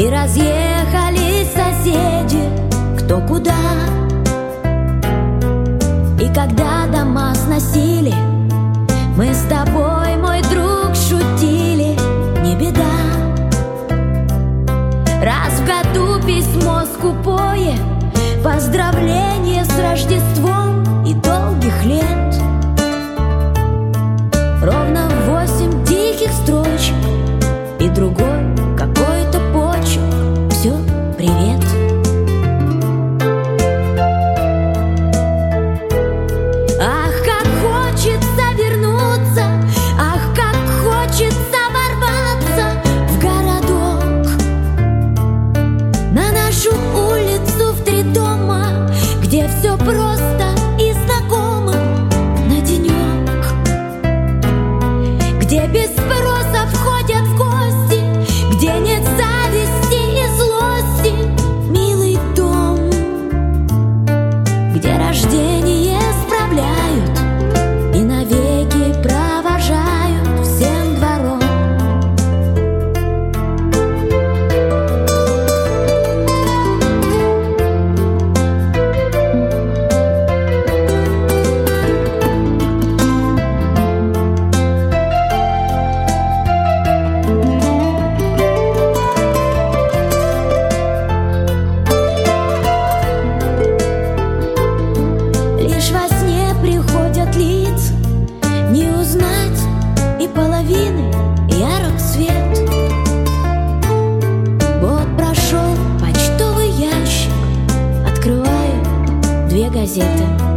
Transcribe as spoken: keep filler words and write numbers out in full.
И разъехались соседи кто куда. И когда дома сносили, мы с тобой, мой друг, шутили, не беда. Раз в году письмо скупое, поздравление с Рождеством и долгих лет. Ровно восемь тихих строчек и другой какой-то почерк. Все, привет. Ах, как хочется вернуться, ах, как хочется ворваться в городок, на нашу улицу в три дома, где все просто и знакомо на денек, где без спроса входят в гости, где нет зависти и злости, милый дом, где рождение справляют и навеки провожают всем двором. Лишь во сне приходят лица, не узнать и половины ярок свет. Год прошел, почтовый ящик, открываю две газеты.